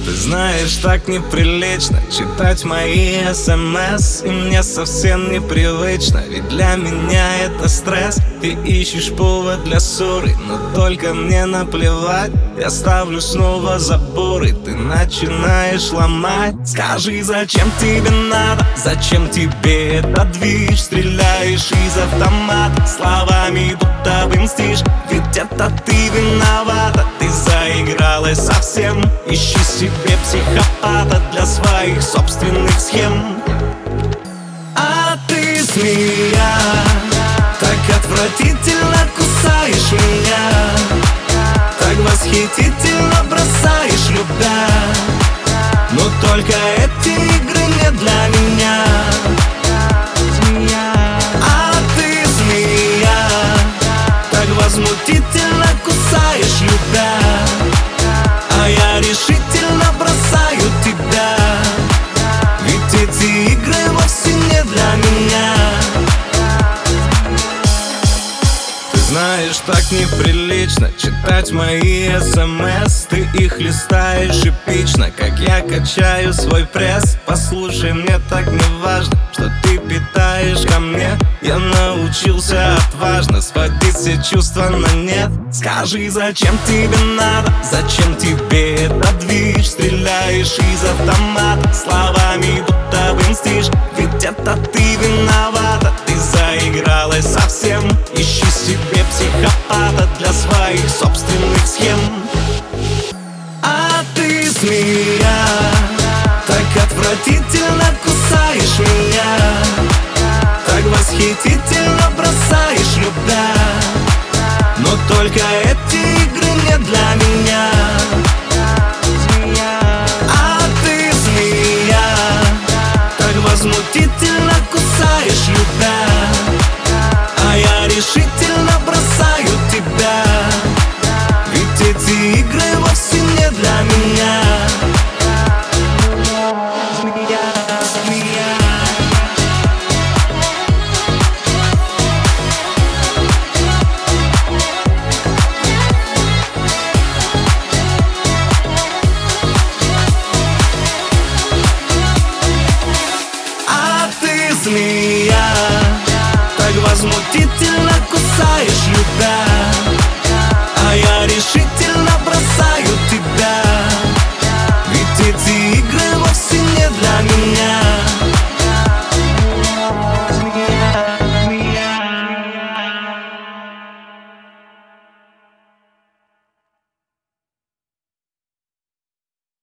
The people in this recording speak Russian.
Ты знаешь, так неприлично читать мои СМС, и мне совсем непривычно, ведь для меня это стресс. Ты ищешь повод для ссоры, но только мне наплевать. Я ставлю снова заборы, ты начинаешь ломать. Скажи, зачем тебе надо, зачем тебе этот движ? Стреляешь из автомата, словами будто бы мстишь. Ведь это ты виновата, ты заигралась совсем. Ищи себе психопата для своих собственных схем. А ты, змея, так отвратительно кусаешь меня, так восхитительно бросаешь, любя. Но только эти игры не для меня. А ты, змея, так возмутительно кусаешь, любя, а я решительно бросаю тебя. Ведь эти игры вовсе не для меня. Ты знаешь, так неприлично читать мои СМС. Ты их листаешь эпично, как я качаю свой пресс. Послушай, мне так не важно, что ты питаешь ко мне. Я научился отважно сводить все чувства на нет. Скажи, зачем тебе надо, зачем тебе этот движ? Стреляешь из автомата, словами будто бы мстишь. Ведь это ты виновата, ты заигралась совсем. Ищи себе психопата для своих собственных схем. А ты, змея, так отвратительно кусаешь меня, так восхитительно бросаешь, любя. Но только эти игры не для меня. А ты, змея, так возмутительно кусаешь, любя, а я решительно бросаю тебя. Ведь эти игры вовсе не для меня.